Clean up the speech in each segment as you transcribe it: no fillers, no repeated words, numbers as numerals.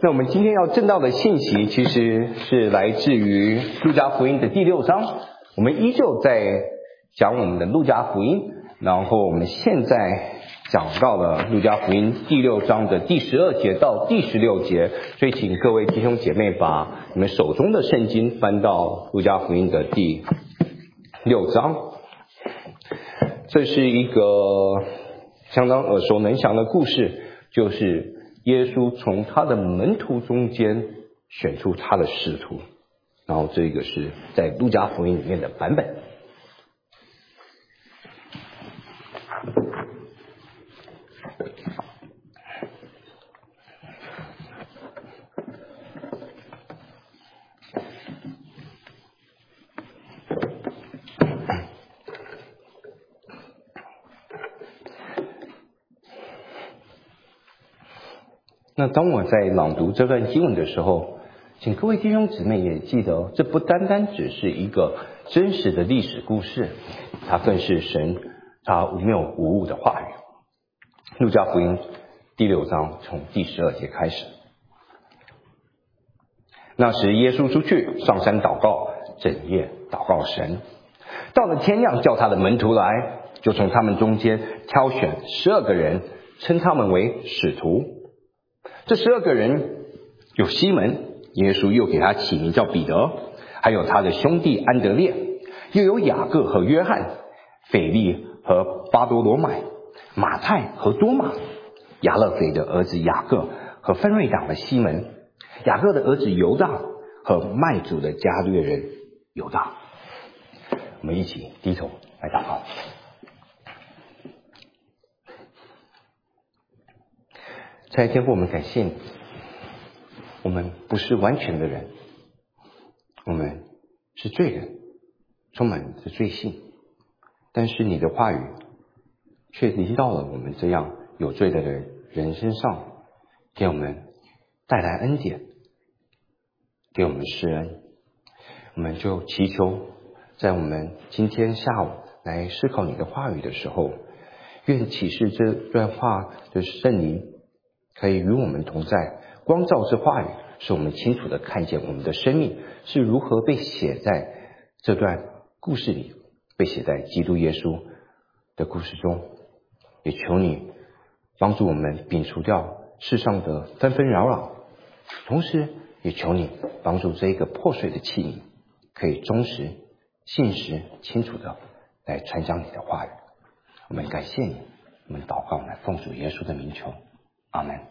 那我们今天要证道的信息其实是来自于路加福音的第6章，我们依旧在讲我们的路加福音，然后我们现在讲到了路加福音第6章的第12节到第16节，所以请各位弟兄姐妹把你们手中的圣经翻到路加福音的第6章。这是一个相当耳熟能详的故事，就是耶稣从他的门徒中间选出他的使徒，然后这个是在路加福音里面的版本。那当我在朗读这段经文的时候，请各位弟兄姊妹也记得，这不单单只是一个真实的历史故事，它更是神他无谬无误的话语。路加福音第6章从第12节开始。那时耶稣出去上山祷告，整夜祷告神，到了天亮叫他的门徒来，就从他们中间挑选12个人，称他们为使徒。这12个人有西门，耶稣又给他起名叫彼得，还有他的兄弟安德烈，又有雅各和约翰，腓利和巴多罗买，马太和多马，亚勒腓的儿子雅各和分瑞党的西门，雅各的儿子犹大和卖主的加略人犹大。我们一起低头来祷告。在天父，我们感谢你，我们不是完全的人，我们是罪人，充满着罪性，但是你的话语却临到了我们这样有罪的人身上，给我们带来恩典，给我们施恩。我们就祈求在我们今天下午来思考你的话语的时候，愿启示这段话的圣灵可以与我们同在，光照这话语，使我们清楚地看见我们的生命是如何被写在这段故事里，被写在基督耶稣的故事中。也求你帮助我们摒除掉世上的纷纷扰扰，同时也求你帮助这一个破碎的器皿可以忠实、信实、清楚地来传讲你的话语。我们感谢你，我们祷告来奉主耶稣的名求，阿们。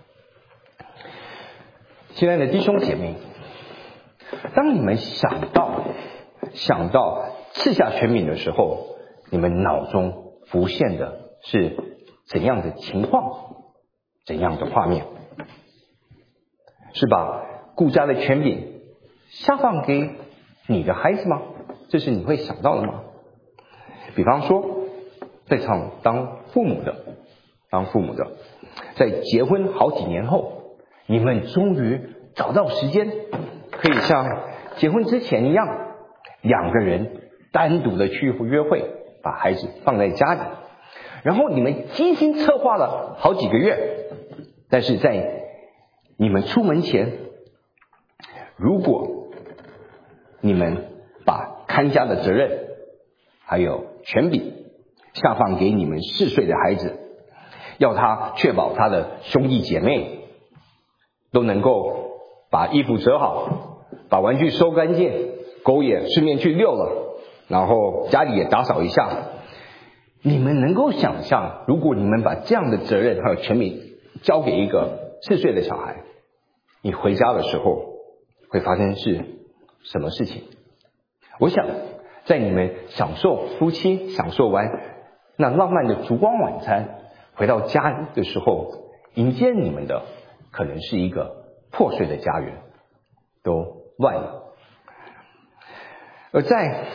亲爱的弟兄姐妹，当你们想到赐下权柄的时候，你们脑中浮现的是怎样的情况，怎样的画面？是把顾家的权柄下放给你的孩子吗？这是你会想到的吗？比方说在场当父母的，在结婚好几年后，你们终于找到时间，可以像结婚之前一样，2个人单独的去约会，把孩子放在家里，然后你们精心策划了好几个月，但是在你们出门前，如果你们把看家的责任还有权柄下放给你们4岁的孩子，要他确保他的兄弟姐妹都能够把衣服折好，把玩具收干净，狗也顺便去遛了，然后家里也打扫一下。你们能够想象，如果你们把这样的责任还有权柄交给一个4岁的小孩，你回家的时候会发生是什么事情？我想在你们夫妻享受完那浪漫的烛光晚餐，回到家的时候，迎接你们的可能是一个破碎的家园，都乱了。而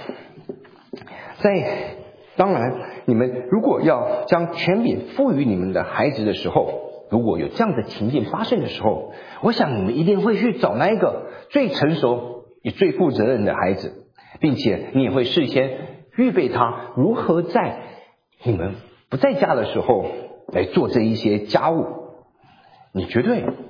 当然，你们如果要将权柄赋予你们的孩子的时候，如果有这样的情境发生的时候，我想你们一定会去找那一个最成熟也最负责任的孩子，并且你也会事先预备他如何在你们不在家的时候来做这一些家务。你绝对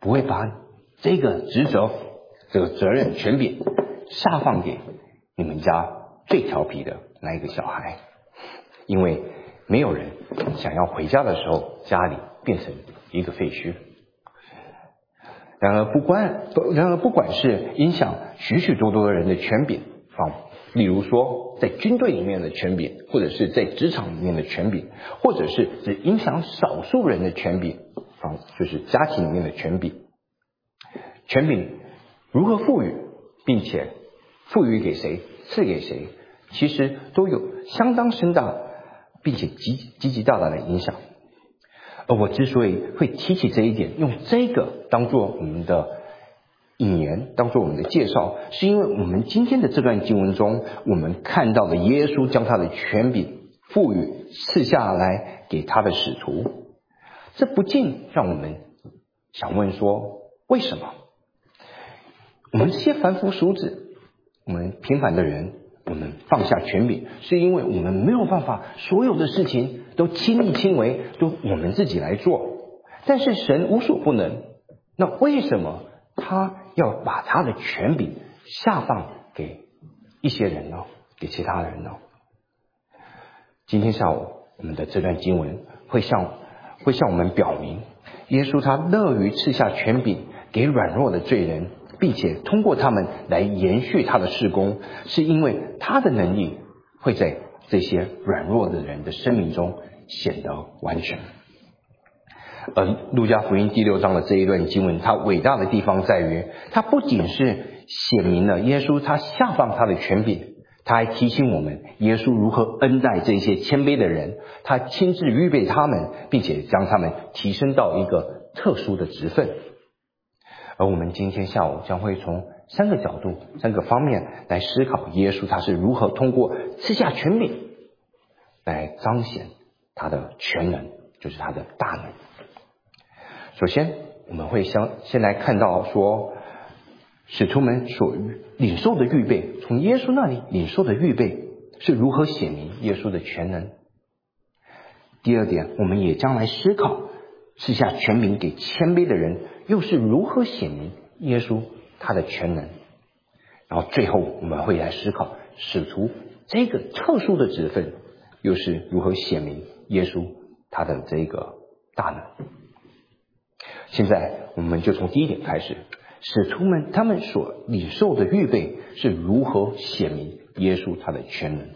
不会把这个职责、这个责任、权柄下放给你们家最调皮的那一个小孩，因为没有人想要回家的时候家里变成一个废墟。然而不管是影响许许多多的人的权柄，例如说在军队里面的权柄，或者是在职场里面的权柄，或者是只影响少数人的权柄，就是家庭里面的权柄。权柄如何赋予，并且赋予给谁，赐给谁，其实都有相当深大并且极其大的影响。而我之所以会提起这一点，用这个当做我们的引言，当做我们的介绍，是因为我们今天的这段经文中，我们看到了耶稣将他的权柄赋予赐下来给他的使徒。这不禁让我们想问说，为什么我们这些凡夫俗子，我们平凡的人，我们放下权柄，是因为我们没有办法所有的事情都亲力亲为，都我们自己来做。但是神无所不能，那为什么他要把他的权柄下放给一些人呢？给其他人呢？今天下午我们的这段经文会向我们表明，耶稣他乐于赐下权柄给软弱的罪人，并且通过他们来延续他的事工，是因为他的能力会在这些软弱的人的生命中显得完全。而路加福音第6章的这一段经文，它伟大的地方在于，它不仅是显明了耶稣他下放他的权柄，他还提醒我们耶稣如何恩待这些谦卑的人，他亲自预备他们，并且将他们提升到一个特殊的职分。而我们今天下午将会从3个角度、3个方面来思考耶稣他是如何通过赐下权柄来彰显他的全能，就是他的大能。首先我们会先来看到说，使徒们所领受的预备，从耶稣那里领受的预备是如何显明耶稣的全能。第二点，我们也将来思考赐下权柄给谦卑的人又是如何显明耶稣他的全能。然后最后我们会来思考使徒这个特殊的职分又是如何显明耶稣他的这个大能。现在我们就从第一点开始，使徒们他们所领受的预备是如何显明耶稣他的全能。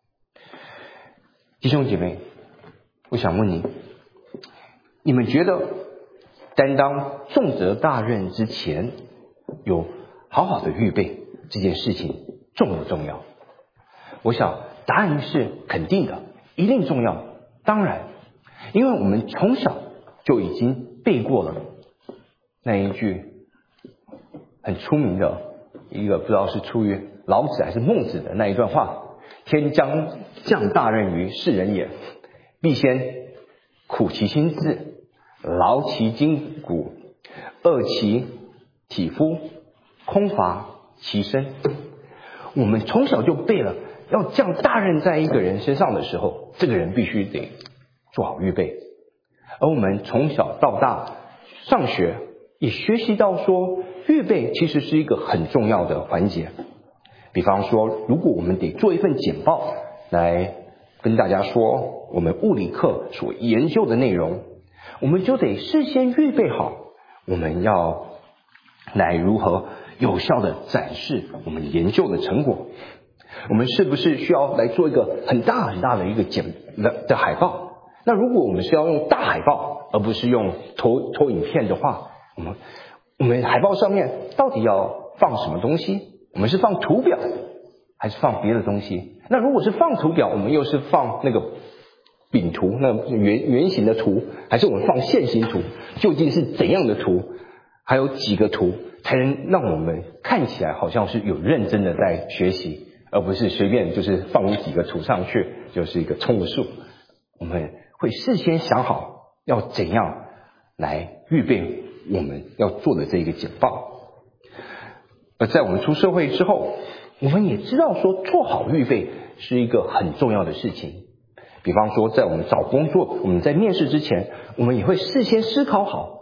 弟兄姐妹，我想问你们觉得担当重责大任之前有好好的预备这件事情重不重要？我想答案是肯定的，一定重要。当然，因为我们从小就已经背过了那一句很出名的一个，不知道是出于老子还是孟子的那一段话：天将降大任于世人也，必先苦其心志，劳其筋骨，饿其体肤，空乏其身。我们从小就背了，要降大任在一个人身上的时候，这个人必须得做好预备。而我们从小到大上学也学习到说，预备其实是一个很重要的环节。比方说，如果我们得做一份简报来跟大家说我们物理课所研究的内容，我们就得事先预备好我们要来如何有效的展示我们研究的成果。我们是不是需要来做一个很大很大的一个的海报？那如果我们是要用大海报而不是用投影片的话，我们海报上面到底要放什么东西？我们是放图表还是放别的东西？那如果是放图表，我们又是放那个饼图，那圆形的图，还是我们放线形图？究竟是怎样的图？还有几个图才能让我们看起来好像是有认真的在学习，而不是随便就是放几个图上去就是一个充数。我们会事先想好要怎样来预备我们要做的这个简报。而在我们出社会之后，我们也知道说做好预备是一个很重要的事情。比方说在我们找工作，我们在面试之前，我们也会事先思考好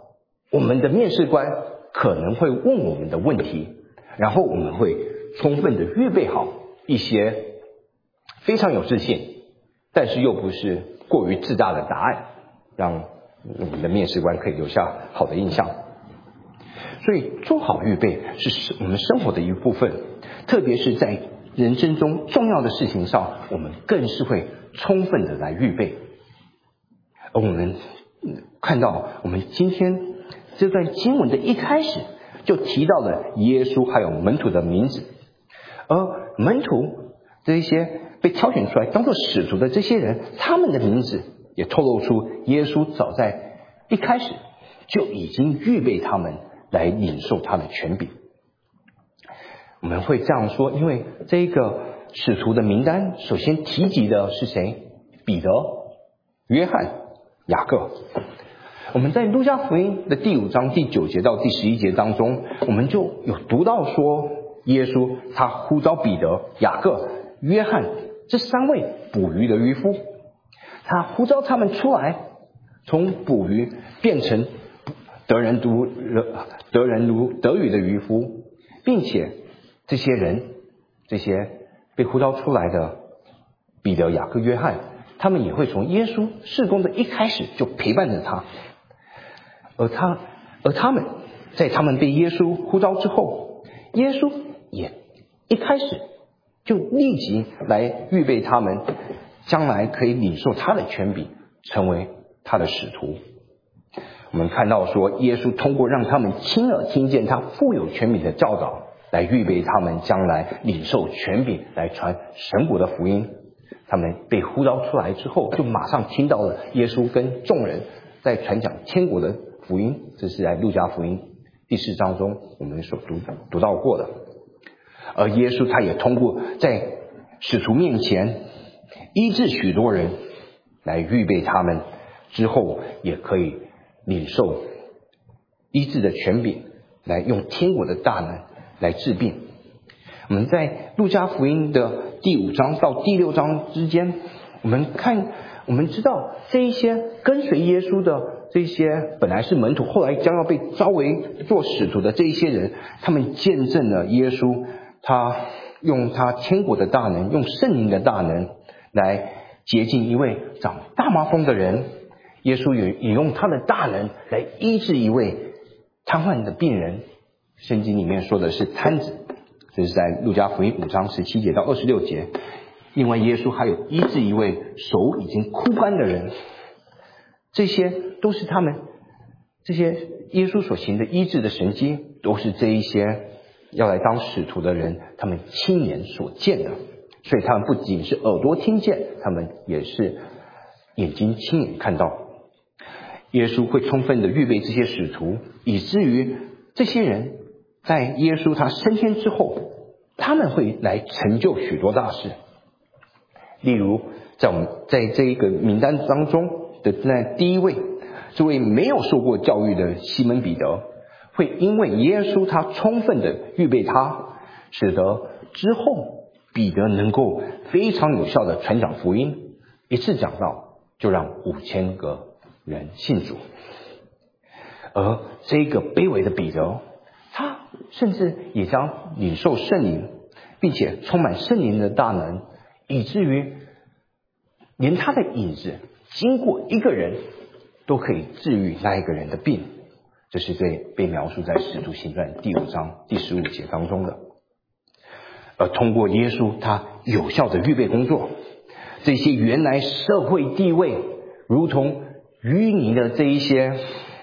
我们的面试官可能会问我们的问题，然后我们会充分的预备好一些非常有自信，但是又不是过于自大的答案，让我们的面试官可以留下好的印象。所以做好预备是我们生活的一部分，特别是在人生中重要的事情上，我们更是会充分的来预备。而我们看到我们今天这段经文的一开始就提到了耶稣还有门徒的名字，而门徒这一些被挑选出来当做使徒的这些人，他们的名字也透露出耶稣早在一开始就已经预备他们来领受他的权柄。我们会这样说，因为这个使徒的名单首先提及的是谁？彼得、约翰、雅各。我们在路加福音的第5章第9节到第11节当中，我们就有读到说，耶稣他呼召彼得、雅各、约翰这3位捕鱼的渔夫，他呼召他们出来，从捕鱼变成得人如得鱼的渔夫，并且这些人，这些被呼召出来的彼得、雅各、约翰，他们也会从耶稣事工的一开始就陪伴着他，而他们在他们被耶稣呼召之后，耶稣也一开始就立即来预备他们，将来可以领受他的权柄，成为他的使徒。我们看到说，耶稣通过让他们亲耳听见他富有权柄的教导，来预备他们将来领受权柄，来传神国的福音。他们被呼召出来之后，就马上听到了耶稣跟众人在传讲天国的福音，这是在路加福音第4章中我们所读到过的。而耶稣他也通过在使徒面前医治许多人，来预备他们之后也可以领受医治的权柄，来用天国的大能来治病。我们在路加福音的第5章到第6章之间，我们知道这一些跟随耶稣的这些本来是门徒，后来将要被召为做使徒的这一些人，他们见证了耶稣他用他天国的大能，用圣灵的大能来洁净一位长大麻风的人，耶稣也用他的大能来医治一位瘫痪的病人，圣经里面说的是瘫子，这是在路加福音5章17节到26节。另外耶稣还有医治一位手已经枯干的人，这些都是这些耶稣所行的医治的神迹，都是这一些要来当使徒的人他们亲眼所见的。所以他们不仅是耳朵听见，他们也是眼睛亲眼看到。耶稣会充分的预备这些使徒，以至于这些人在耶稣他升天之后，他们会来成就许多大事。例如在这一个名单当中的那第一位，这位没有受过教育的西门彼得，会因为耶稣他充分的预备他，使得之后彼得能够非常有效的传讲福音，一次讲道就让5000个人信主。而这个卑微的彼得，他甚至也将领受圣灵，并且充满圣灵的大能，以至于连他的影子经过一个人都可以治愈那一个人的病。这是被描述在使徒行传第5章第15节当中的。而通过耶稣他有效的预备工作，这些原来社会地位如同淤泥的这一些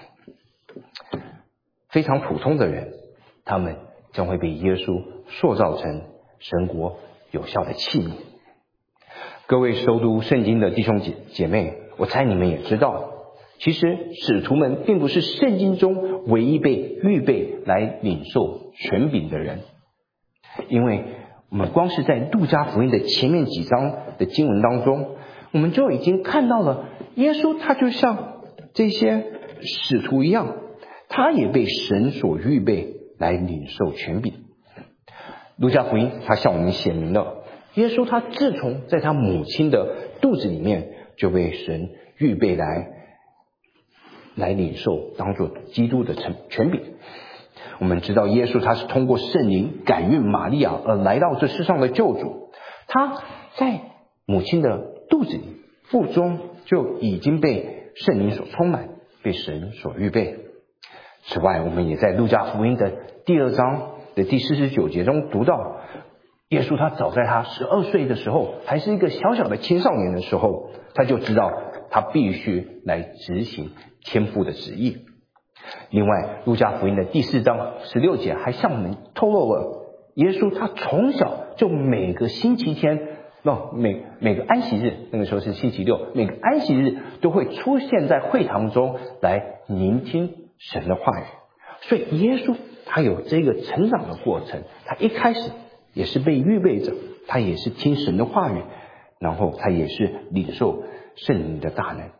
非常普通的人，他们将会被耶稣塑造成神国有效的器皿。各位熟读圣经的弟兄姐妹，我猜你们也知道，其实使徒们并不是圣经中唯一被预备来领受权柄的人，因为我们光是在路加福音的前面几章的经文当中，我们就已经看到了耶稣他就像这些使徒一样，他也被神所预备来领受权柄。路加福音他向我们显明了，耶稣他自从在他母亲的肚子里面就被神预备来来领受当作基督的权柄。我们知道耶稣他是通过圣灵感孕玛利亚而来到这世上的救主，他在母亲的肚子里腹中就已经被圣灵所充满，被神所预备。此外，我们也在路加福音的第2章的第49节中读到，耶稣他早在他12岁的时候，还是一个小小的青少年的时候，他就知道他必须来执行天父的旨意。另外，路加福音的第4章16节还向我们透露了耶稣他从小就每个星期天每个安息日，那个时候是星期六，每个安息日都会出现在会堂中来聆听神的话语。所以耶稣他有这个成长的过程，他一开始也是被预备着，他也是听神的话语，然后他也是领受圣灵的大能。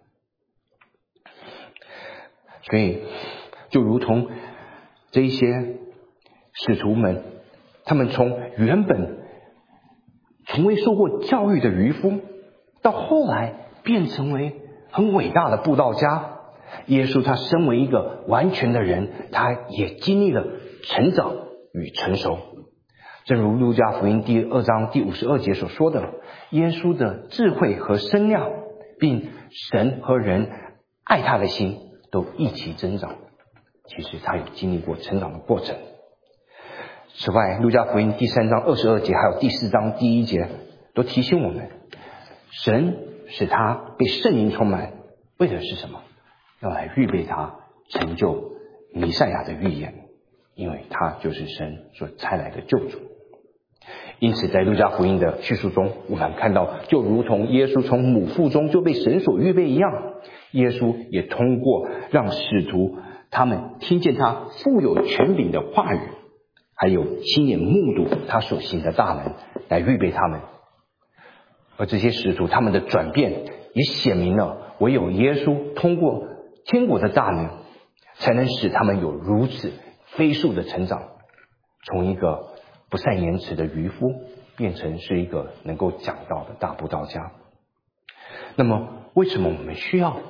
所以就如同这一些使徒们，他们从原本从未受过教育的渔夫，到后来变成为很伟大的布道家。耶稣他身为一个完全的人，他也经历了成长与成熟。正如路加福音第2章第52节所说的，耶稣的智慧和身量，并神和人爱他的心都一起增长。其实他有经历过成长的过程。此外，路加福音第3章22节还有第4章第1节都提醒我们，神使他被圣灵充满，为的是什么？要来预备他成就弥赛亚的预言，因为他就是神所差来的救主。因此在路加福音的叙述中，我们看到就如同耶稣从母腹中就被神所预备一样，耶稣也通过让使徒他们听见他富有权柄的话语，还有亲眼目睹他所行的大能，来预备他们。而这些使徒他们的转变也显明了，唯有耶稣通过天国的大能，才能使他们有如此飞速的成长，从一个不善言辞的渔夫变成是一个能够讲道的大布道家。那么为什么我们需要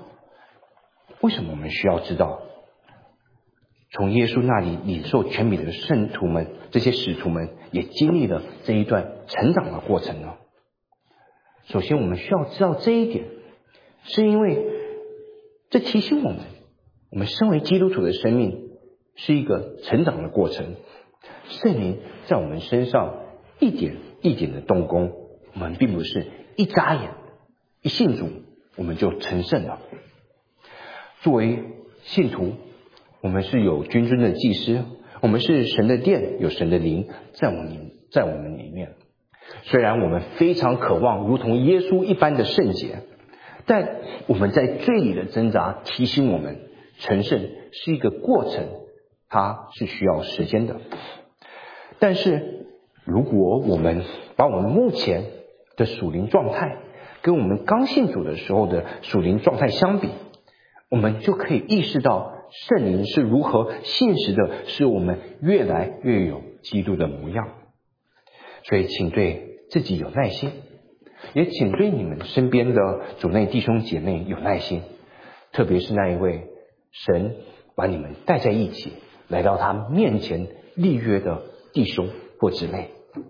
知道从耶稣那里领受权柄的圣徒们，这些使徒们也经历了这一段成长的过程呢？首先我们需要知道这一点，是因为这提醒我们身为基督徒的生命是一个成长的过程。圣灵在我们身上一点一点的动工，我们并不是一眨眼一信主我们就成圣了。作为信徒，我们是有君尊的祭司，我们是神的殿，有神的灵在我们里面。虽然我们非常渴望如同耶稣一般的圣洁，但我们在罪里的挣扎提醒我们，成圣是一个过程，它是需要时间的。但是如果我们把我们目前的属灵状态跟我们刚信主的时候的属灵状态相比，我们就可以意识到圣灵是如何信实的使我们越来越有基督的模样。所以请对自己有耐心，也请对你们身边的主内弟兄姐妹有耐心，特别是那一位神把你们带在一起来到他面前立约的弟兄或姊妹。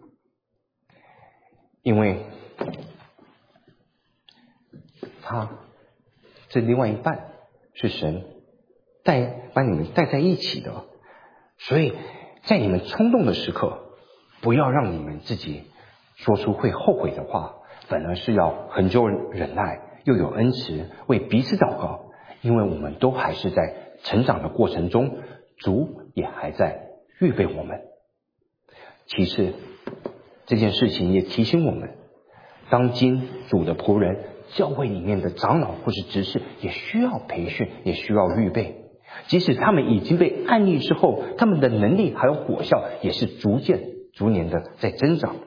因为他这另外一半是神把你们带在一起的，所以在你们冲动的时刻，不要让你们自己说出会后悔的话，反而是要恒久忍耐，又有恩慈，为彼此祷告，因为我们都还是在成长的过程中，主也还在预备我们。其次，这件事情也提醒我们，当今主的仆人，教会里面的长老或是执事也需要培训，也需要预备。即使他们已经被按立之后，他们的能力还有果效也是逐年的在增长。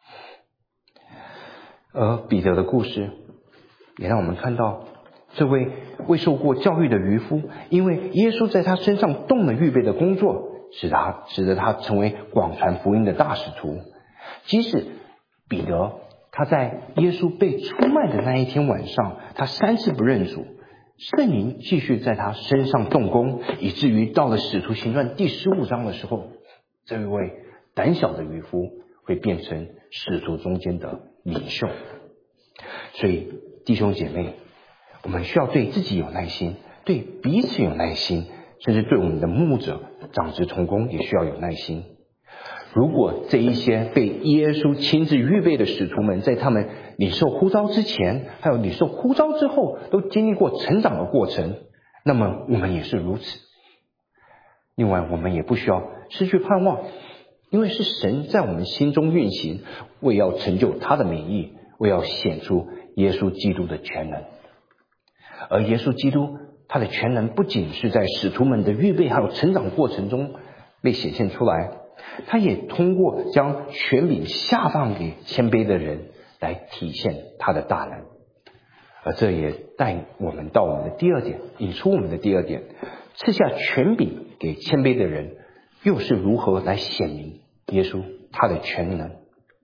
而彼得的故事也让我们看到，这位未受过教育的渔夫，因为耶稣在他身上动了预备的工作，使得他成为广传福音的大使徒。即使彼得他在耶稣被出卖的那一天晚上，他3次不认主， 圣灵继续在他身上动工，以至于到了使徒行传第15章的时候，这一位胆小的渔夫会变成使徒中间的领袖。所以弟兄姐妹，我们需要对自己有耐心，对彼此有耐心，甚至对我们的牧者长子同工也需要有耐心。如果这一些被耶稣亲自预备的使徒们，在他们领受呼召之前，还有领受呼召之后，都经历过成长的过程，那么我们也是如此。另外，我们也不需要失去盼望，因为是神在我们心中运行，为要成就他的美意，为要显出耶稣基督的全能。而耶稣基督他的全能不仅是在使徒们的预备还有成长过程中被显现出来，他也通过将权柄下放给谦卑的人来体现他的大能。而这也带我们到我们的第二点，引出我们的第二点，赐下权柄给谦卑的人，又是如何来显明耶稣他的全能。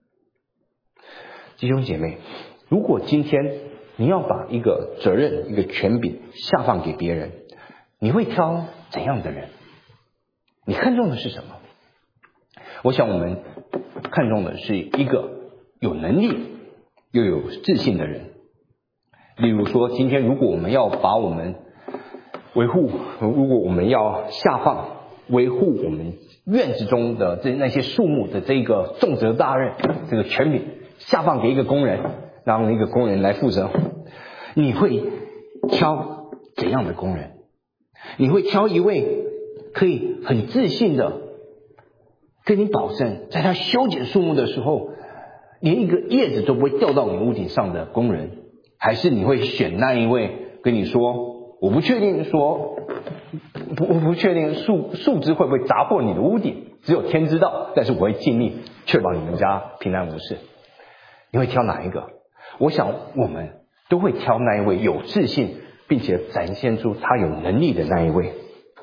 弟兄姐妹，如果今天你要把一个责任一个权柄下放给别人，你会挑怎样的人？你看重的是什么？我想我们看重的是一个有能力又有自信的人。例如说，今天如果我们要把我们维护，如果我们要下放维护我们院子中的那些树木的这个重责大任，这个权柄下放给一个工人，让一个工人来负责，你会挑怎样的工人？你会挑一位可以很自信的跟你保证，在他修剪树木的时候，连一个叶子都不会掉到你屋顶上的工人，还是你会选那一位跟你说，我不确定树枝会不会砸破你的屋顶，只有天知道，但是我会尽力确保你们家平安无事。你会挑哪一个？我想我们都会挑那一位有自信并且展现出他有能力的那一位。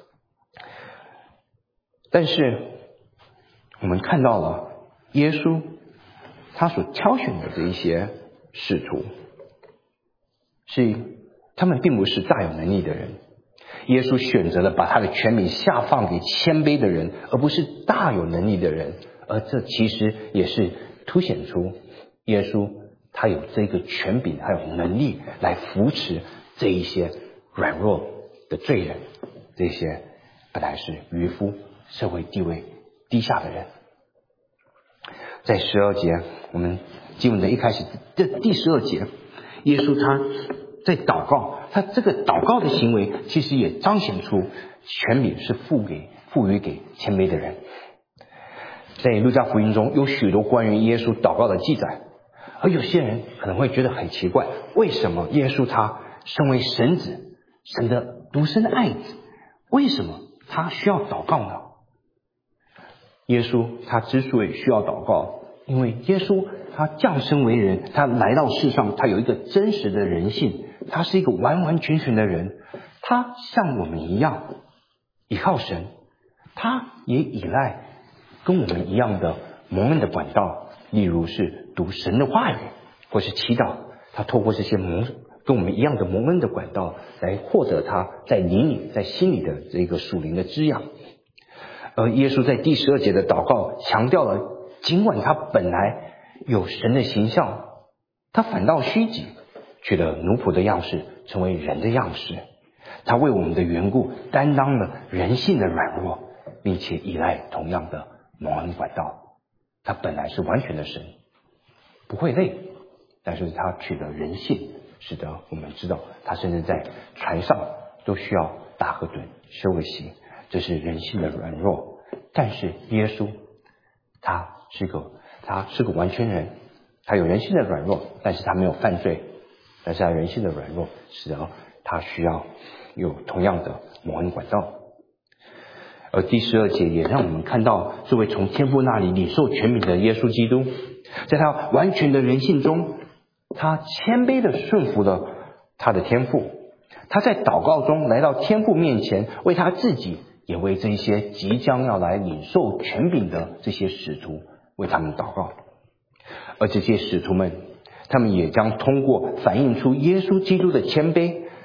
但是我们看到了耶稣他所挑选的这一些使徒，是他们并不是大有能力的人。耶稣选择了把他的权柄下放给谦卑的人，而不是大有能力的人。而这其实也是凸显出耶稣他有这个权柄还有能力来扶持这一些软弱的罪人，这些本来是渔夫社会地位低下的人。在12节，我们经文的一开始的第12节，耶稣他在祷告，他这个祷告的行为其实也彰显出权柄是赋予给谦卑的人。在路加福音中有许多关于耶稣祷告的记载，而有些人可能会觉得很奇怪，为什么耶稣他身为神子，神的独生的爱子，为什么他需要祷告呢？耶稣他之所以需要祷告，因为耶稣他降生为人，他来到世上，他有一个真实的人性，他是一个完完全全的人，他像我们一样依靠神，他也依赖跟我们一样的蒙恩的管道，例如是读神的话语或是祈祷，他透过这些跟我们一样的蒙恩的管道来获得他在灵里在心里的这个属灵的滋养。而耶稣在第12节的祷告强调了，尽管他本来有神的形象，他反倒虚己，取了奴仆的样式，成为人的样式。他为我们的缘故担当了人性的软弱，并且依赖同样的蒙恩管道。他本来是完全的神，不会累，但是他取了人性，使得我们知道他甚至在船上都需要打个盹休个息，这是人性的软弱。但是耶稣他是个完全人，他有人性的软弱，但是他没有犯罪，但是他人性的软弱使得他需要有同样的蒙恩管道。而第12节也让我们看到这位从天父那里领受权柄的耶稣基督，在他完全的人性中，他谦卑的顺服了他的天父，他在祷告中来到天父面前，为他自己也为这些即将要来领受权柄的这些使徒为他们祷告。而这些使徒们，他们也将通过反映出耶稣基督的谦卑，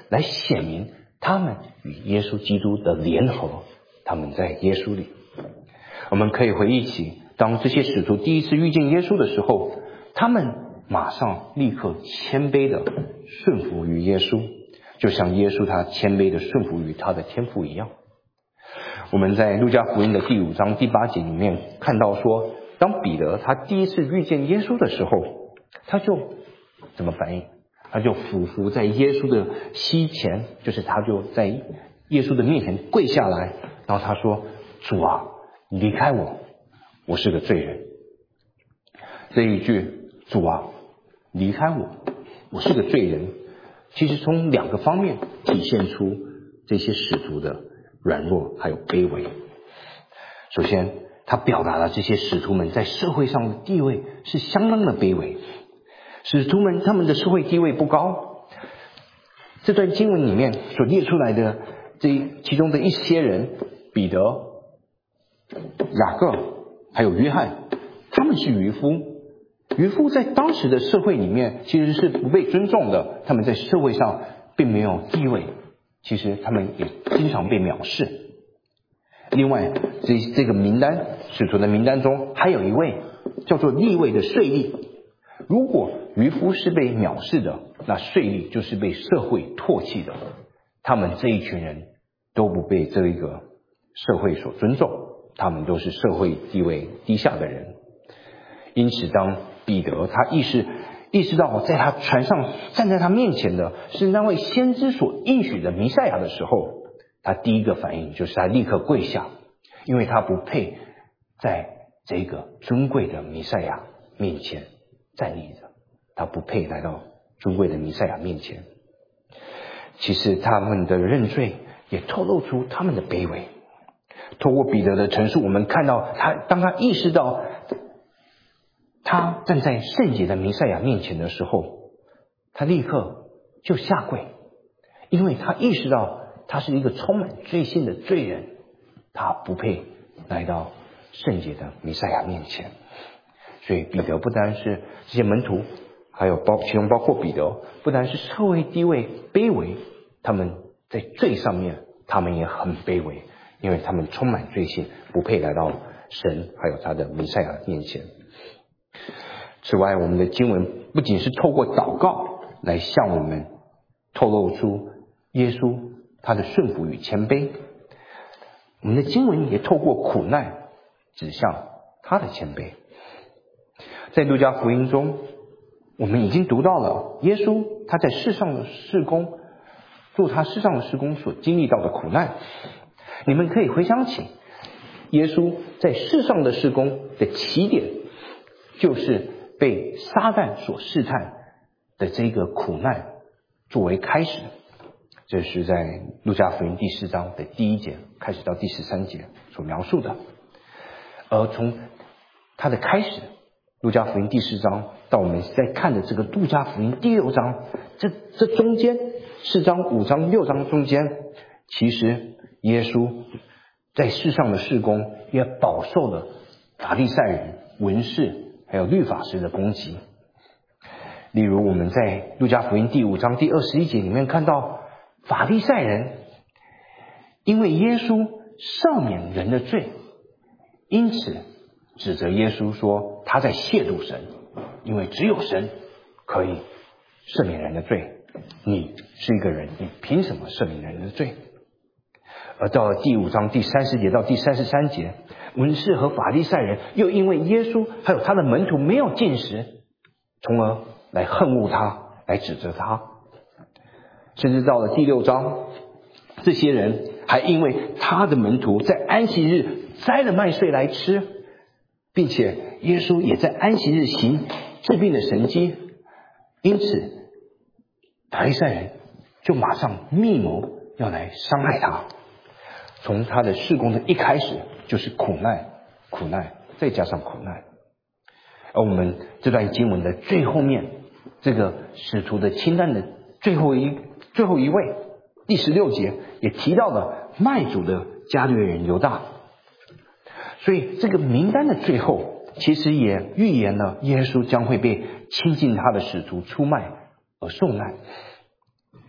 来显明他们与耶稣基督的联合，他们在耶稣里。我们可以回忆起，当这些使徒第一次遇见耶稣的时候，他们马上立刻谦卑的顺服于耶稣，就像耶稣他谦卑的顺服于他的天父一样。我们在路加福音的第5章第8节里面看到说，当彼得他第一次遇见耶稣的时候，他就怎么反应？他就俯伏在耶稣的膝前，就是他就在耶稣的面前跪下来，然后他说：主啊，离开我，我是个罪人。这一句主啊，离开我，我是个罪人，其实从2个方面体现出这些使徒的软弱还有卑微。首先，他表达了这些使徒们在社会上的地位是相当的卑微。使徒们他们的社会地位不高，这段经文里面所列出来的其中的一些人，彼得、雅各还有约翰，他们是渔夫。渔夫在当时的社会里面其实是不被尊重的，他们在社会上并没有地位，其实他们也经常被藐视。另外这个名单，使徒的名单中还有一位叫做利未的税吏。如果渔夫是被藐视的，那税吏就是被社会唾弃的，他们这一群人都不被这一个社会所尊重，他们都是社会地位低下的人。因此当彼得他意识到在他船上站在他面前的是那位先知所应许的弥赛亚的时候，他第一个反应就是他立刻跪下，因为他不配在这个尊贵的弥赛亚面前站立着，他不配来到尊贵的弥赛亚面前。其实他们的认罪也透露出他们的卑微。透过彼得的陈述，我们看到当他意识到他站在圣洁的弥赛亚面前的时候，他立刻就下跪，因为他意识到他是一个充满罪性的罪人，他不配来到圣洁的弥赛亚面前。所以彼得不单是这些门徒，还有其中包括彼得，不单是社会地位卑微，他们在罪上面他们也很卑微，因为他们充满罪性，不配来到神还有他的弥赛亚面前。此外，我们的经文不仅是透过祷告来向我们透露出耶稣他的顺服与谦卑，我们的经文也透过苦难指向他的谦卑。在路加福音中，我们已经读到了耶稣他在世上的事工，做他世上的事工所经历到的苦难。你们可以回想起耶稣在世上的事工的起点，就是被撒旦所试探的这个苦难作为开始。这是在路加福音第4章的第1节开始到第13节所描述的。而从它的开始，路加福音第4章到我们在看的这个路加福音第6章，这中间4章、5章、6章中间，其实耶稣在世上的事工也饱受了法利赛人、文士还有律法师的攻击。例如我们在路加福音第5章第21节里面看到，法利赛人因为耶稣赦免人的罪，因此指责耶稣说他在亵渎神，因为只有神可以赦免人的罪，你是一个人，你凭什么赦免人的罪？而到了第5章第30节到第33节，文士和法利赛人又因为耶稣还有他的门徒没有禁食，从而来恨恶他，来指责他。甚至到了第6章，这些人还因为他的门徒在安息日摘了麦穗来吃，并且耶稣也在安息日行治病的神迹，因此法利赛人就马上密谋要来伤害他。从他的事工的一开始就是苦难，苦难再加上苦难。而我们这段经文的最后面，这个使徒的清单的最后一位，第16节也提到了卖主的加略人犹大。所以这个名单的最后其实也预言了耶稣将会被亲近他的使徒出卖而受难。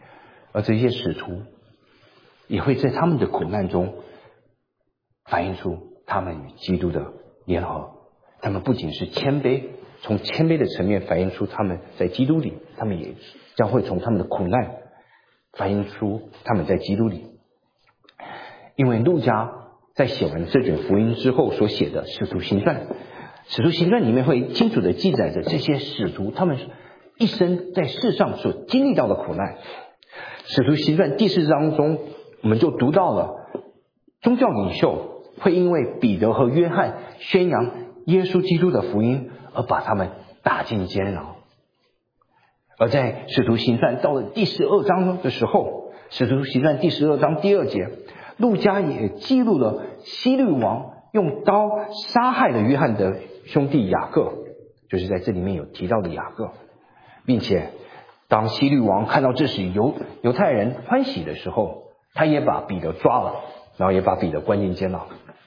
而这些使徒也会在他们的苦难中反映出他们与基督的联合。他们不仅是谦卑，从谦卑的层面反映出他们在基督里，他们也将会从他们的苦难反映出他们在基督里。因为路加在写完这卷福音之后所写的使徒行传，使徒行传里面会清楚地记载着这些使徒他们一生在世上所经历到的苦难。使徒行传第4章中，我们就读到了宗教领袖会因为彼得和约翰宣扬耶稣基督的福音而把他们打进监牢。而在使徒行传到了第12章的时候，使徒行传第12章第2节，路加也记录了希律王用刀杀害了约翰的兄弟雅各，就是在这里面有提到的雅各，并且当希律王看到这使犹太人欢喜的时候，他也把彼得抓了，然后也把彼得关进监牢。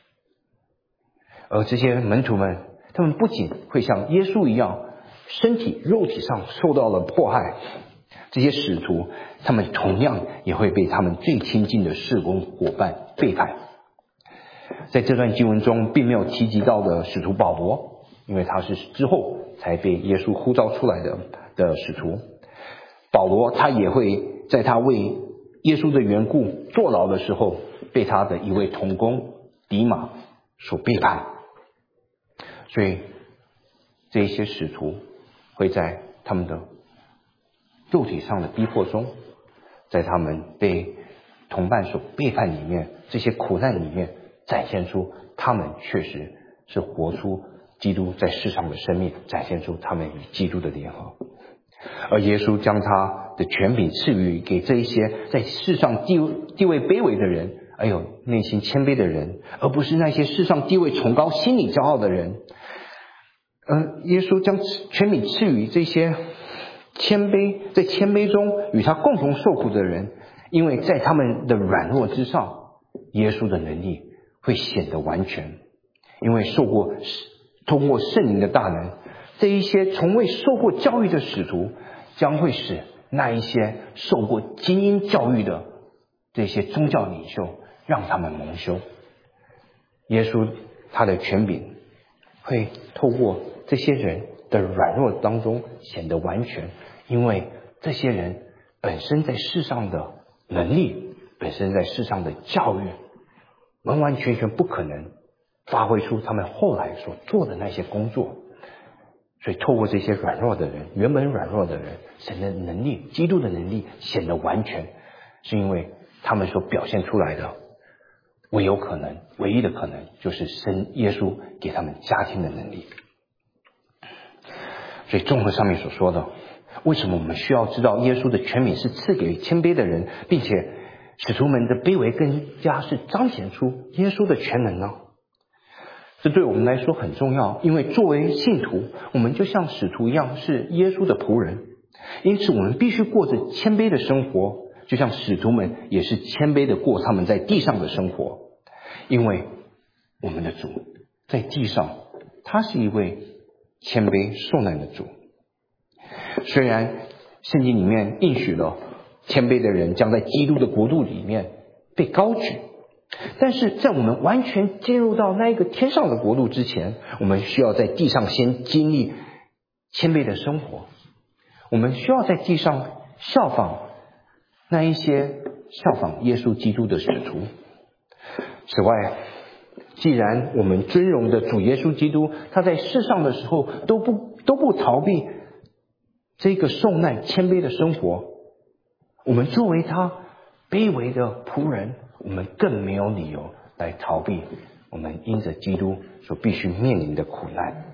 而这些门徒们，他们不仅会像耶稣一样身体肉体上受到了迫害，这些使徒他们同样也会被他们最亲近的事工伙伴背叛。在这段经文中并没有提及到的使徒保罗，因为他是之后才被耶稣呼召出来的使徒。保罗他也会在他为耶稣的缘故坐牢的时候，被他的一位同工迪马所背叛。所以这一些使徒会在他们的肉体上的逼迫中，在他们被同伴所背叛里面，这些苦难里面展现出他们确实是活出基督在世上的生命，展现出他们与基督的联合。而耶稣将他的权柄赐予给这一些在世上地位卑微的人，还有内心谦卑的人，而不是那些世上地位崇高心理骄傲的人。耶稣将权柄赐予这些在谦卑中与他共同受苦的人，因为在他们的软弱之上，耶稣的能力会显得完全。因为通过圣灵的大能，这一些从未受过教育的使徒将会使那一些受过精英教育的这些宗教领袖让他们蒙羞。耶稣他的权柄会透过这些人的软弱当中显得完全，因为这些人本身在世上的能力，本身在世上的教育，完完全全不可能发挥出他们后来所做的那些工作。所以透过这些软弱的人，原本软弱的人，神的能力，基督的能力显得完全，是因为他们所表现出来的唯一的可能就是耶稣给他们加添的能力。所以综合上面所说的，为什么我们需要知道耶稣的权柄是赐给谦卑的人，并且使徒们的卑微更加是彰显出耶稣的全能呢？这对我们来说很重要，因为作为信徒，我们就像使徒一样是耶稣的仆人，因此我们必须过着谦卑的生活，就像使徒们也是谦卑的过他们在地上的生活。因为我们的主在地上，他是一位谦卑受难的主。虽然圣经里面应许了谦卑的人将在基督的国度里面被高举，但是在我们完全进入到那一个天上的国度之前，我们需要在地上先经历谦卑的生活。我们需要在地上效仿那一些效仿耶稣基督的使徒。此外，既然我们尊荣的主耶稣基督，他在世上的时候都不逃避这个受难谦卑的生活，我们作为他卑微的仆人，我们更没有理由来逃避我们因着基督所必须面临的苦难。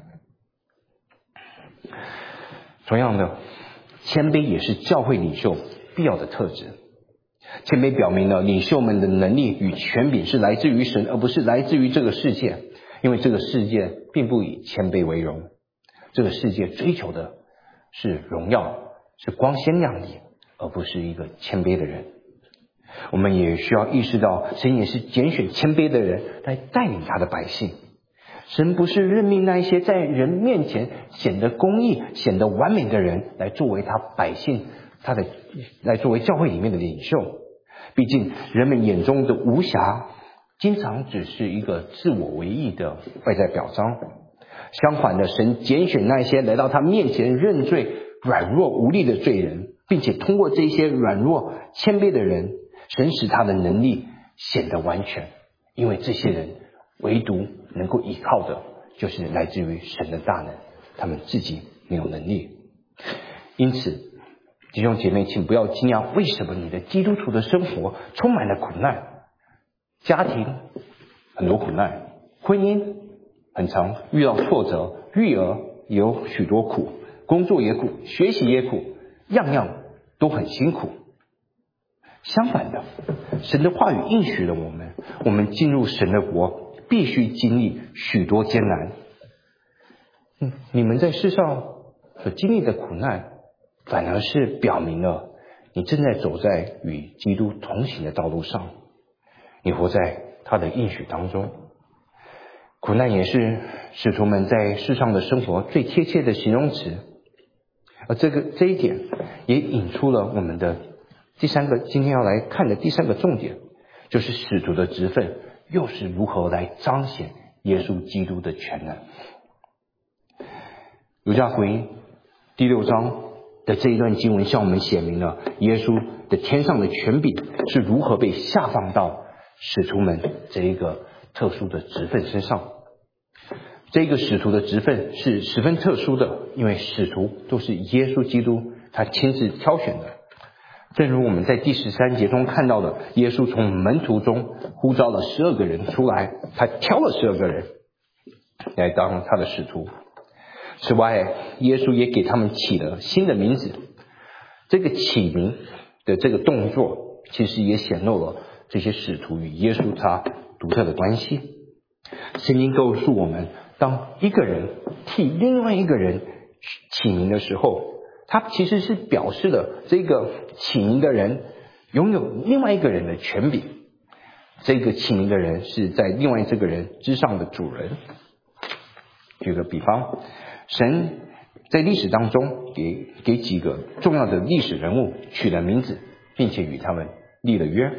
同样的，谦卑也是教会领袖必要的特质。谦卑表明了领袖们的能力与权柄是来自于神，而不是来自于这个世界。因为这个世界并不以谦卑为荣，这个世界追求的是荣耀，是光鲜亮丽，而不是一个谦卑的人。我们也需要意识到，神也是拣选谦卑的人来带领他的百姓。神不是任命那一些在人面前显得公义、显得完美的人来作为他百姓来作为教会里面的领袖。毕竟人们眼中的无瑕经常只是一个自我为义的外在表彰，相反的，神拣选那些来到他面前认罪软弱无力的罪人，并且通过这些软弱谦卑的人，神使他的能力显得完全，因为这些人唯独能够依靠的就是来自于神的大能，他们自己没有能力。因此弟兄姐妹，请不要惊讶，为什么你的基督徒的生活充满了苦难，家庭很多苦难，婚姻很常遇到挫折，育儿也有许多苦，工作也苦，学习也苦，样样都很辛苦。相反的，神的话语应许了我们进入神的国必须经历许多艰难。你们在世上所经历的苦难，反而是表明了你正在走在与基督同行的道路上，你活在他的应许当中。苦难也是使徒们在世上的生活最贴切的形容词，而这一点也引出了我们的今天要来看的第三个重点，就是使徒的职分又是如何来彰显耶稣基督的全能。路加福音第6章的这一段经文向我们显明了耶稣的天上的权柄是如何被下放到使徒们这一个特殊的职分身上。这个使徒的职分是十分特殊的，因为使徒都是耶稣基督他亲自挑选的。正如我们在第13节中看到的，耶稣从门徒中呼召了12个人出来，他挑了12个人来当他的使徒。此外，耶稣也给他们起了新的名字。这个起名的这个动作，其实也显露了这些使徒与耶稣他独特的关系。圣经告诉我们，当一个人替另外一个人起名的时候，他其实是表示了这个起名的人拥有另外一个人的权柄，这个起名的人是在另外这个人之上的主人。举个比方，神在历史当中给几个重要的历史人物取了名字，并且与他们立了约。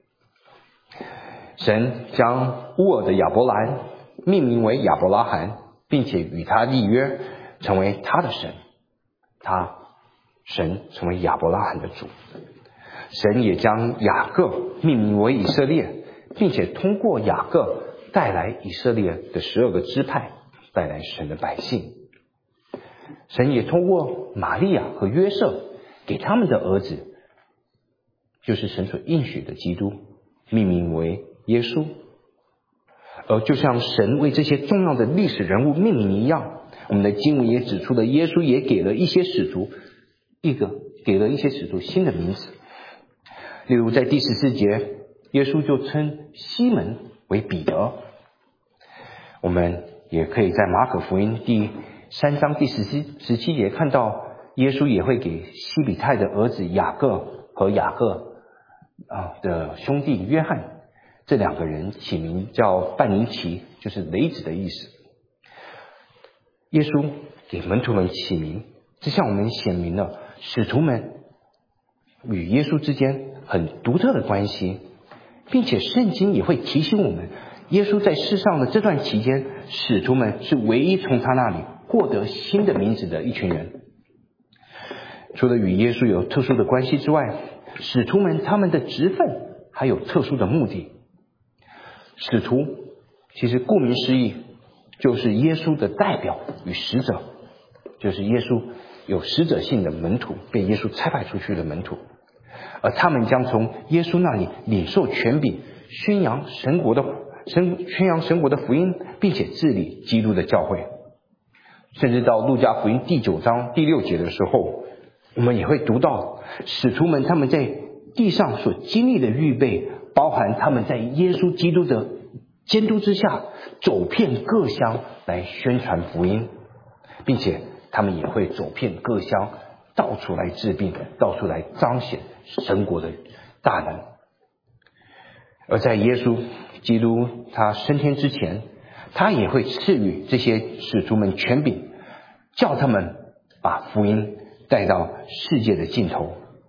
神将乌尔的亚伯兰命名为亚伯拉罕，并且与他立约，成为他的神。神成为亚伯拉罕的主。神也将雅各命名为以色列，并且通过雅各带来以色列的12个支派，带来神的百姓。神也通过玛利亚和约瑟给他们的儿子，就是神所应许的基督，命名为耶稣。而就像神为这些重要的历史人物命名一样，我们的经文也指出了耶稣也给了一些使徒新的名字。例如在第14节，耶稣就称西门为彼得。我们也可以在马可福音第3章第17节看到，耶稣也会给西比泰的儿子雅各和雅各的兄弟约翰这2个人起名叫半尼奇，就是雷子的意思。耶稣给门徒们起名，这向我们显明了使徒们与耶稣之间很独特的关系，并且圣经也会提醒我们，耶稣在世上的这段期间，使徒们是唯一从他那里获得新的名字的一群人。除了与耶稣有特殊的关系之外，使徒们他们的职分还有特殊的目的。使徒其实顾名思义就是耶稣的代表与使者，就是耶稣有使者性的门徒，被耶稣差派出去的门徒，而他们将从耶稣那里领受权柄，宣扬神国的福音，并且治理基督的教会。甚至到路加福音第9章第6节的时候，我们也会读到使徒们他们在地上所经历的预备，包含他们在耶稣基督的监督之下走遍各乡来宣传福音，并且他们也会走遍各乡，到处来治病，到处来彰显神国的大能。而在耶稣基督他升天之前，他也会赐予这些使徒们权柄，叫他们把福音带到世界的尽头，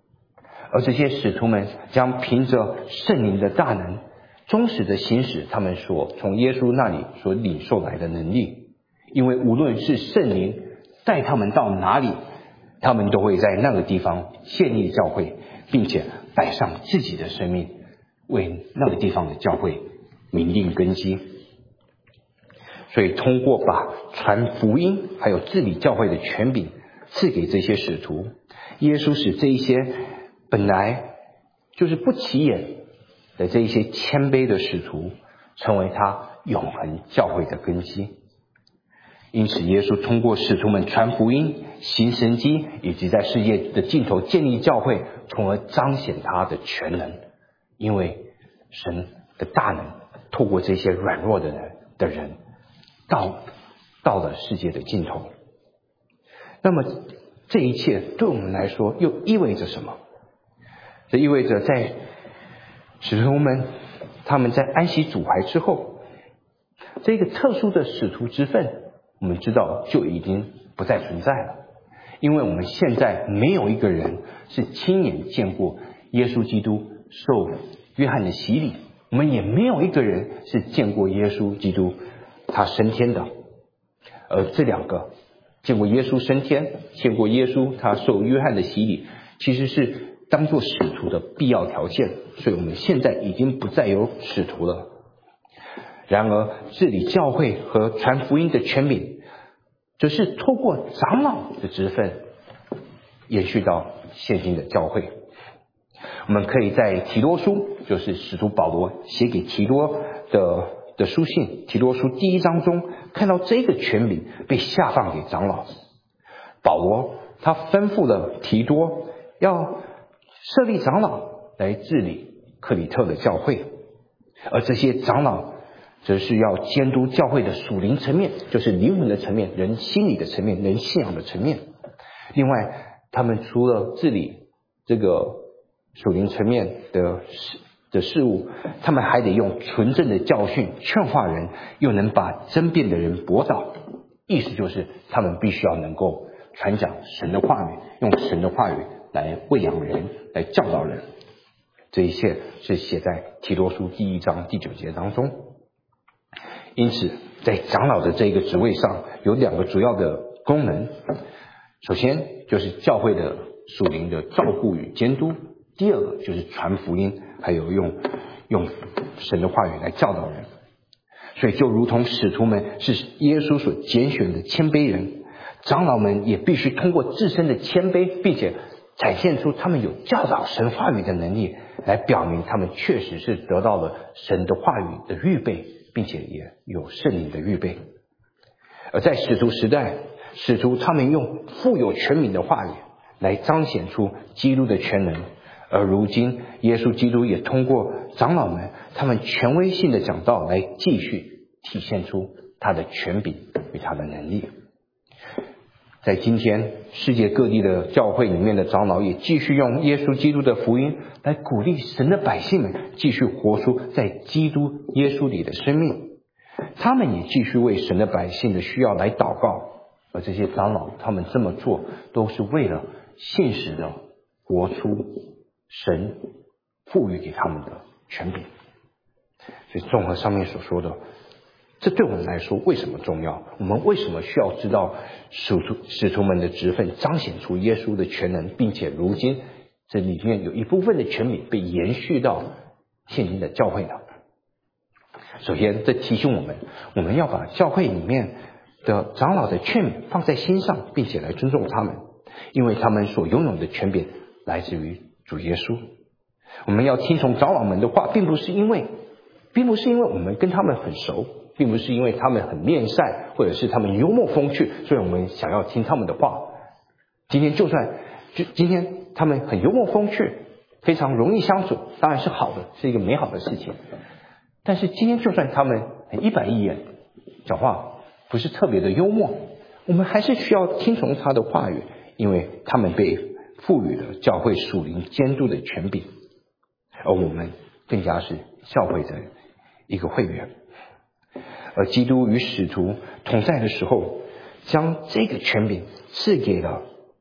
而这些使徒们将凭着圣灵的大能，忠实的行使他们所从耶稣那里所领受来的能力。因为无论是圣灵带他们到哪里，他们都会在那个地方建立教会，并且摆上自己的生命，为那个地方的教会明定根基。所以通过把传福音还有治理教会的权柄赐给这些使徒，耶稣使这一些本来就是不起眼的这一些谦卑的使徒，成为他永恒教会的根基。因此耶稣通过使徒们传福音、行神迹，以及在世界的尽头建立教会，从而彰显他的全能。因为神的大能透过这些软弱的人到了世界的尽头。那么这一切对我们来说又意味着什么？这意味着在使徒们他们在安息主怀之后，这个特殊的使徒之分，我们知道就已经不再存在了。因为我们现在没有一个人是亲眼见过耶稣基督受约翰的洗礼，我们也没有一个人是见过耶稣基督他升天的。而这两个见过耶稣升天，见过耶稣他受约翰的洗礼，其实是当作使徒的必要条件，所以我们现在已经不再有使徒了。然而治理教会和传福音的权柄，则是透过长老的职分延续到现今的教会。我们可以在提多书，就是使徒保罗写给提多的书信，提多书第1章中看到这个权柄被下放给长老。保罗他吩咐了提多要设立长老来治理克里特的教会，而这些长老则是要监督教会的属灵层面，就是灵魂的层面、人心理的层面、人信仰的层面。另外他们除了治理这个属灵层面的事物，他们还得用纯正的教训劝化人，又能把争辩的人驳倒。意思就是他们必须要能够传讲神的话语，用神的话语来喂养人，来教导人。这一切是写在提多书第1章第9节当中。因此在长老的这个职位上有2个主要的功能。首先就是教会的属灵的照顾与监督，第二个就是传福音，还有用神的话语来教导人。所以就如同使徒们是耶稣所拣选的谦卑人，长老们也必须通过自身的谦卑，并且展现出他们有教导神话语的能力，来表明他们确实是得到了神的话语的预备，并且也有圣灵的预备。而在使徒时代，使徒他们用富有权柄的话语来彰显出基督的全能，而如今耶稣基督也通过长老们他们权威性的讲道来继续体现出他的权柄与他的能力。在今天世界各地的教会里面的长老也继续用耶稣基督的福音来鼓励神的百姓们继续活出在基督耶稣里的生命，他们也继续为神的百姓的需要来祷告。而这些长老他们这么做都是为了信实的活出神赋予给他们的权柄。所以综合上面所说的，这对我们来说为什么重要？我们为什么需要知道使徒们的职分彰显出耶稣的全能，并且如今这里面有一部分的权柄被延续到现今的教会呢？首先这提醒我们要把教会里面的长老的劝勉放在心上，并且来尊重他们，因为他们所拥有的权柄来自于主耶稣。我们要听从长老们的话，并不是因为我们跟他们很熟，并不是因为他们很面善，或者是他们幽默风趣，所以我们想要听他们的话。今天他们很幽默风趣，非常容易相处，当然是好的，是一个美好的事情。但是今天就算他们很一板一眼，讲话不是特别的幽默，我们还是需要听从他的话语，因为他们被赋予了教会属灵监督的权柄，而我们更加是教会的一个会员。而基督与使徒同在的时候，将这个权柄赐给了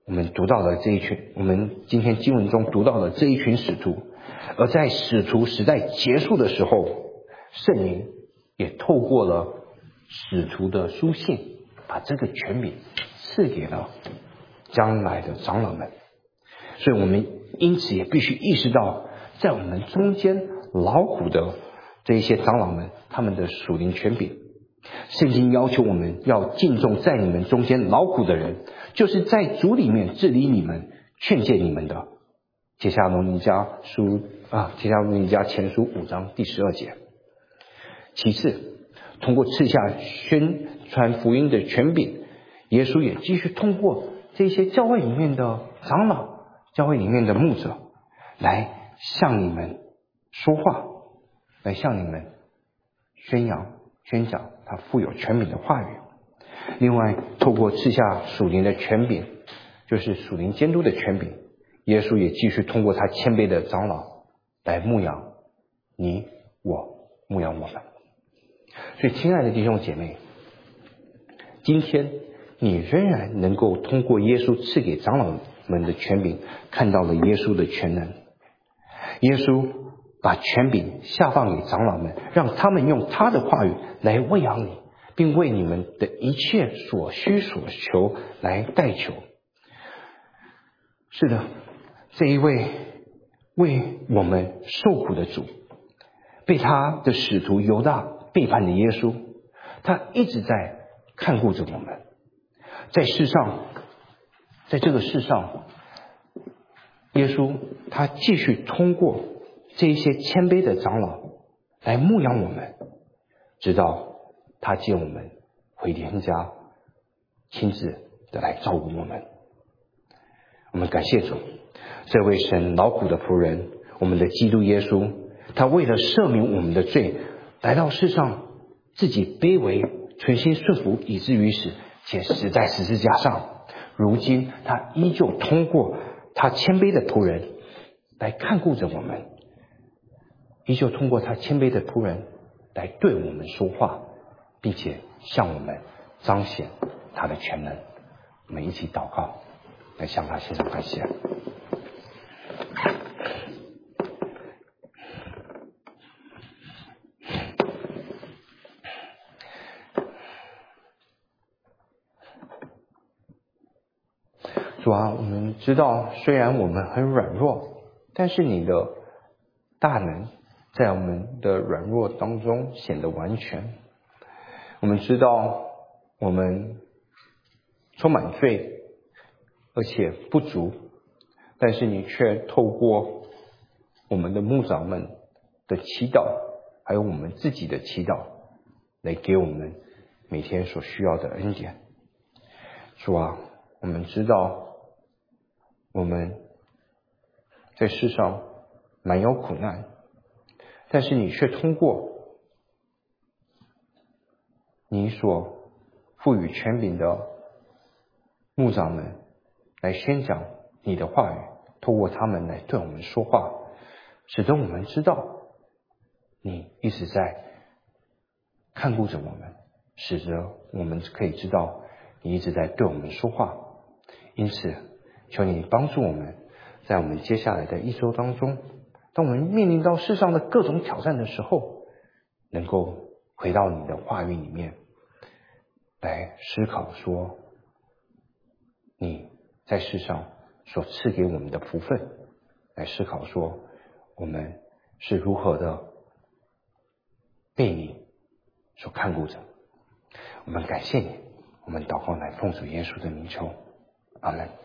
我们今天经文中读到的这一群使徒，而在使徒时代结束的时候，圣灵也透过了使徒的书信，把这个权柄赐给了将来的长老们。所以我们因此也必须意识到，在我们中间劳苦的这一些长老们，他们的属灵权柄。圣经要求我们要敬重在你们中间劳苦的人，就是在主里面治理你们、劝诫你们的。帖撒罗尼迦前书5章第12节。其次，通过赐下宣传福音的权柄，耶稣也继续通过这些教会里面的长老、教会里面的牧者，来向你们说话，来向你们宣讲他富有权柄的话语。另外，透过赐下属灵的权柄，就是属灵监督的权柄，耶稣也继续通过他谦卑的长老来牧养你我，牧养我们。所以亲爱的弟兄姐妹，今天你仍然能够通过耶稣赐给长老们的权柄，看到了耶稣的全能。耶稣把权柄下放给长老们，让他们用他的话语来喂养你，并为你们的一切所需所求来代求。是的，这一位为我们受苦的主，被他的使徒犹大背叛的耶稣，他一直在看顾着我们。在这个世上，耶稣他继续通过这一些谦卑的长老来牧养我们，直到他接我们回天家，亲自的来照顾我们。我们感谢主，这位神劳苦的仆人，我们的基督耶稣，他为了赦免我们的罪，来到世上，自己卑微，存心顺服，以至于死，且死在十字架上。如今他依旧通过他谦卑的仆人来看顾着我们，依旧通过他谦卑的仆人来对我们说话，并且向我们彰显他的全能。我们一起祷告，来向他献上感谢。主啊，我们知道虽然我们很软弱，但是你的大能在我们的软弱当中显得完全。我们知道我们充满罪，而且不足，但是你却透过我们的牧长们的祈祷，还有我们自己的祈祷，来给我们每天所需要的恩典。主啊，我们知道我们在世上满有苦难，但是你却通过你所赋予权柄的牧长们来宣讲你的话语，透过他们来对我们说话，使得我们知道你一直在看顾着我们，使得我们可以知道你一直在对我们说话。因此求你帮助我们，在我们接下来的一周当中，当我们面临到世上的各种挑战的时候，能够回到你的话语里面来思考说你在世上所赐给我们的福分，来思考说我们是如何的被你所看顾着。我们感谢你，我们祷告乃奉主耶稣的名求，阿们。